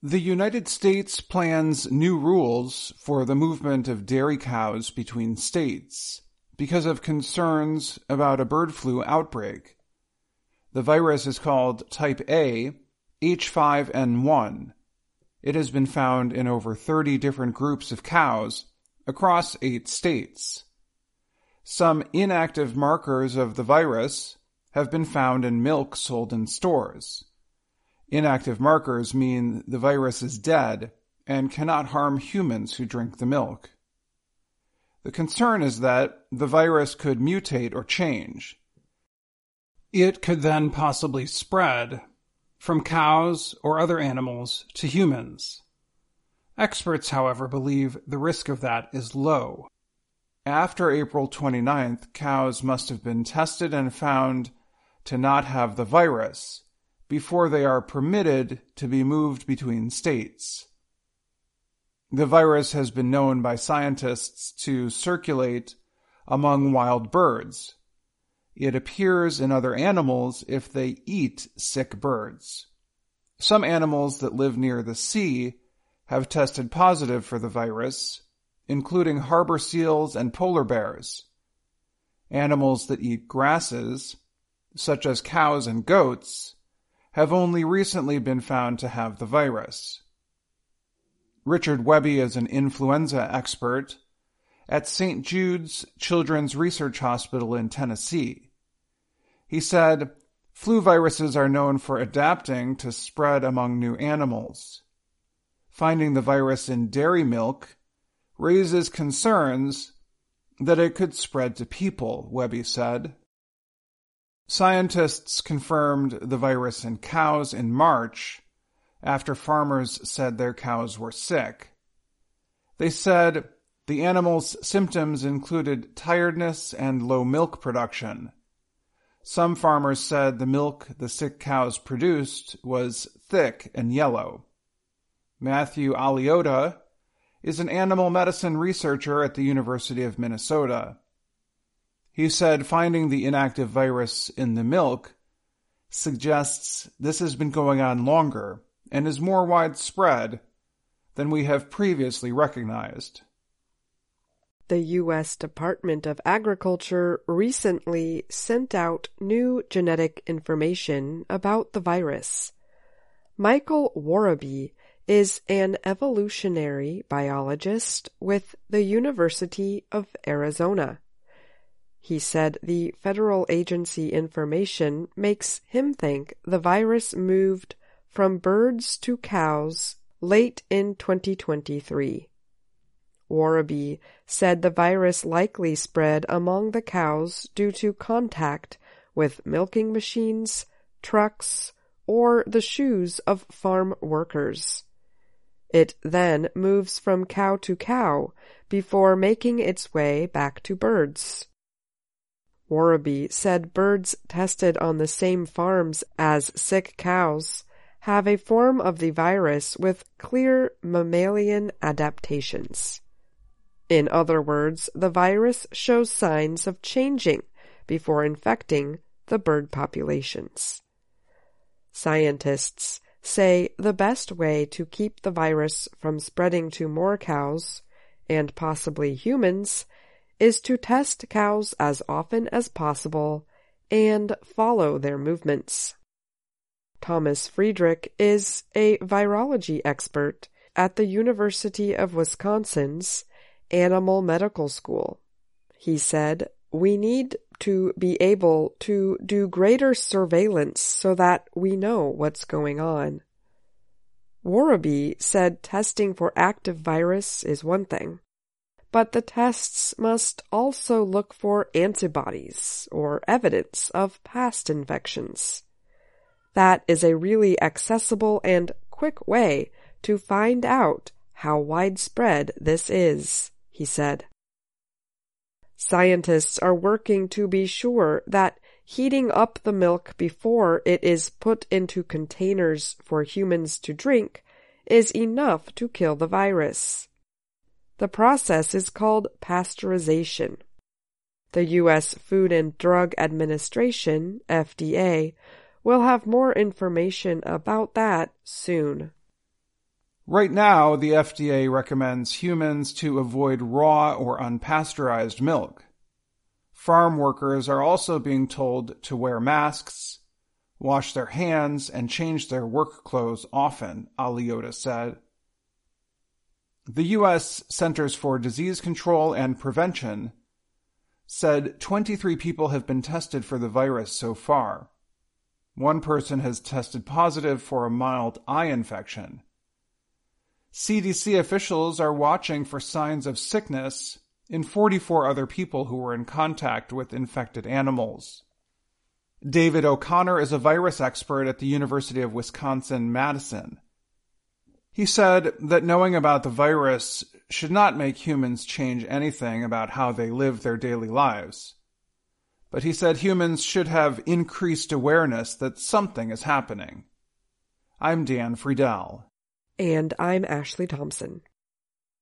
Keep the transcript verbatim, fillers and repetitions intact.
The United States plans new rules for the movement of dairy cows between states because of concerns about a bird flu outbreak. The virus is called Type A, H five N one. It has been found in over thirty different groups of cows across eight states. Some inactive markers of the virus have been found in milk sold in stores. Inactive markers mean the virus is dead and cannot harm humans who drink the milk. The concern is that the virus could mutate or change. It could then possibly spread from cows or other animals to humans. Experts, however, believe the risk of that is low. After April twenty-ninth, cows must have been tested and found to not have the virus before they are permitted to be moved between states. The virus has been known by scientists to circulate among wild birds. It appears in other animals if they eat sick birds. Some animals that live near the sea have tested positive for the virus, including harbor seals and polar bears. Animals that eat grasses, such as cows and goats, have only recently been found to have the virus. Richard Webby is an influenza expert at Saint Jude's Children's Research Hospital in Tennessee. He said, "Flu viruses are known for adapting to spread among new animals. Finding the virus in dairy milk raises concerns that it could spread to people," Webby said. Scientists confirmed the virus in cows in March after farmers said their cows were sick. They said the animals' symptoms included tiredness and low milk production. Some farmers said the milk the sick cows produced was thick and yellow. Matthew Aliota is an animal medicine researcher at the University of Minnesota. He said finding the inactive virus in the milk suggests this has been going on longer and is more widespread than we have previously recognized. The U S Department of Agriculture recently sent out new genetic information about the virus. Michael Worobey is an evolutionary biologist with the University of Arizona. He said the federal agency information makes him think the virus moved from birds to cows late in twenty twenty-three. Worobey said the virus likely spread among the cows due to contact with milking machines, trucks, or the shoes of farm workers. It then moves from cow to cow before making its way back to birds. Worobey said birds tested on the same farms as sick cows have a form of the virus with clear mammalian adaptations. In other words, the virus shows signs of changing before infecting the bird populations. Scientists say the best way to keep the virus from spreading to more cows, and possibly humans, is to test cows as often as possible and follow their movements. Thomas Friedrich is a virology expert at the University of Wisconsin's Animal Medical School. He said, "We need to be able to do greater surveillance so that we know what's going on." Worobey said testing for active virus is one thing, but the tests must also look for antibodies or evidence of past infections. That is a really accessible and quick way to find out how widespread this is, he said. Scientists are working to be sure that heating up the milk before it is put into containers for humans to drink is enough to kill the virus. The process is called pasteurization. The U S Food and Drug Administration, F D A, will have more information about that soon. Right now, the F D A recommends humans to avoid raw or unpasteurized milk. Farm workers are also being told to wear masks, wash their hands, and change their work clothes often, Aliotta said. The U S Centers for Disease Control and Prevention said twenty-three people have been tested for the virus so far. One person has tested positive for a mild eye infection. C D C officials are watching for signs of sickness in forty-four other people who were in contact with infected animals. David O'Connor is a virus expert at the University of Wisconsin-Madison. He said that knowing about the virus should not make humans change anything about how they live their daily lives. But he said humans should have increased awareness that something is happening. I'm Dan Friedel. And I'm Ashley Thompson.